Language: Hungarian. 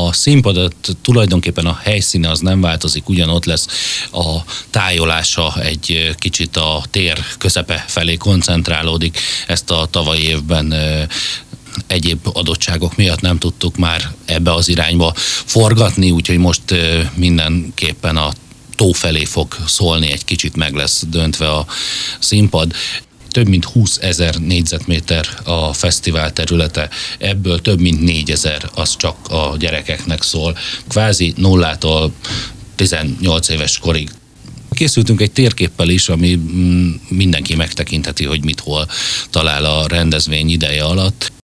A színpadot tulajdonképpen a helyszíne az nem változik, ugyanott lesz, a tájolása egy kicsit a tér közepe felé koncentrálódik. Ezt a tavalyi évben egyéb adottságok miatt nem tudtuk már ebbe az irányba forgatni, úgyhogy most mindenképpen a tó felé fog szólni, egy kicsit meg lesz döntve a színpad. Több mint 20 000 négyzetméter a fesztivál területe, ebből több mint 4000 az csak a gyerekeknek szól, kvázi 0-tól 18 éves korig. Készültünk egy térképpel is, ami mindenki megtekintheti, hogy mit hol talál a rendezvény ideje alatt.